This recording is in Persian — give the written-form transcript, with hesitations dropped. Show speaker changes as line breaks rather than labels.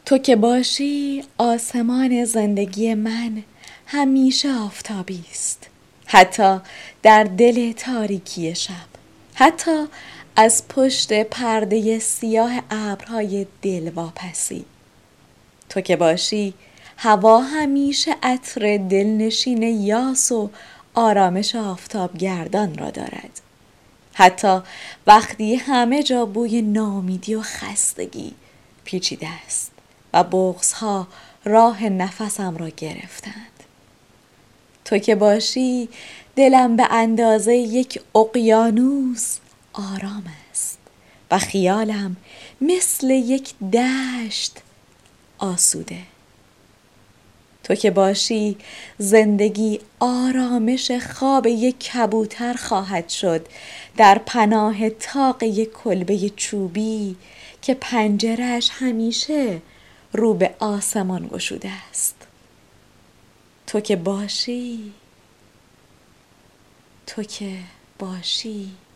تو که باشی آسمان زندگی من همیشه آفتابی است، حتی در دل تاریکی شب، حتی از پشت پرده سیاه ابرهای دلواپسی. تو که باشی هوا همیشه عطر دلنشین یاس و آرامش آفتابگردان را دارد، حتی وقتی همه جا بوی ناامیدی و خستگی پیچیده است و بغض‌ها راه نفسم را گرفتند. تو که باشی دلم به اندازه یک اقیانوس آرام است و خیالم مثل یک دشت آسوده. تو که باشی زندگی آرامش خواب یک کبوتر خواهد شد در پناه طاق یک کلبه چوبی که پنجره‌اش همیشه رو به آسمان گشوده است. تو که باشی